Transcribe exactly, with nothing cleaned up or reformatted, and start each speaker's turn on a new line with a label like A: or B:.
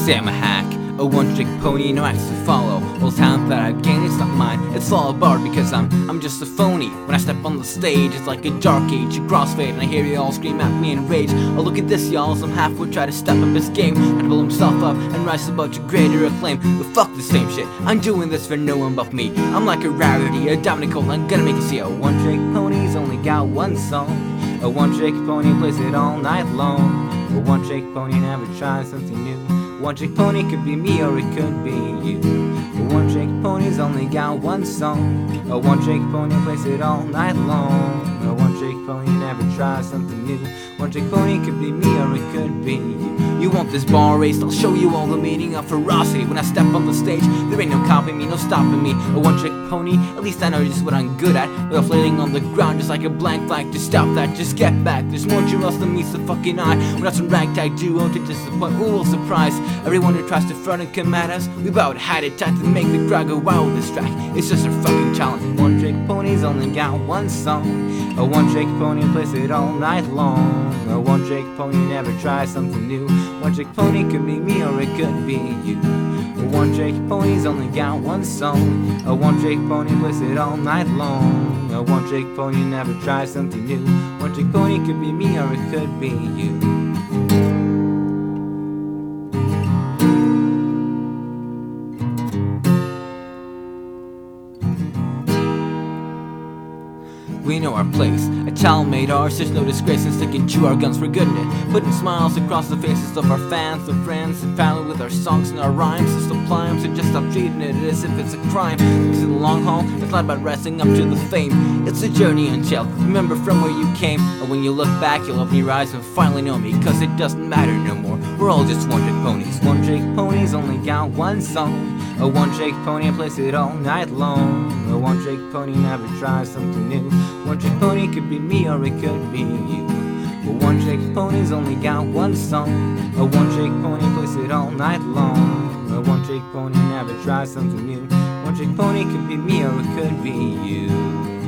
A: say I'm a hack, a one-trick pony, no acts to follow. All talent that I've gained, it's not mine, it's all a bar because I'm I'm just a phony. When I step on the stage, it's like a dark age, a crossfade, and I hear you all scream at me in rage. Oh, look at this, y'all, some half-wit try to step up his game and pull himself up and rise above to greater acclaim. But fuck the same shit, I'm doing this for no one but me. I'm like a rarity, a dominical, I'm gonna make you see. A one-trick pony's only got one song. A one-trick pony plays it all night long. A one-trick pony never tries something new. One-trick pony could be me or it could be you. A one-trick pony's only got one song. A one-trick pony plays it all night long. A one-trick pony never tries something new. One-trick pony could be me or it could be you. You want this bar race? I'll show you all the meaning of ferocity. When I step on the stage, there ain't no copying me, no stopping me. A one-trick pony, at least I know just what I'm good at. Without flailing on the ground just like a blank flag. Just stop that, just get back. There's more to us than meets the fucking eye. We're not some ragtag duo to disappoint, we will surprise everyone who tries to front and come at us. We about had it time to make the crowd go wild with this track. It's just a fucking challenge. One-trick pony's only got one song. A one-trick pony plays it all night long. A one-trick pony never tries something new. One-trick pony could be me or it could be you. A one-trick pony's only got one song. A one-trick pony plays it all night long. A one-trick pony never tries something new. One-trick pony could be me or it could be you. We know our place, a talent made ours. There's no disgrace in sticking to our guns for good in it. Putting smiles across the faces of our fans, and friends, and family with our songs and our rhymes. It's supply them, so just stop treating it as if it's a crime. Because in the long haul, it's not about rising up to the fame. It's a journey until remember from where you came. And when you look back, you'll open your eyes and finally know me. Cause it doesn't matter no more, we're all just one-trick ponies. One-trick ponies only got one song. A one-trick pony plays it all night long. A one-trick pony never tries something new. One-trick pony could be me or it could be you. A one-trick pony's only got one song. A one-trick pony plays it all night long. A one-trick pony never tries something new. One-trick pony could be me or it could be you.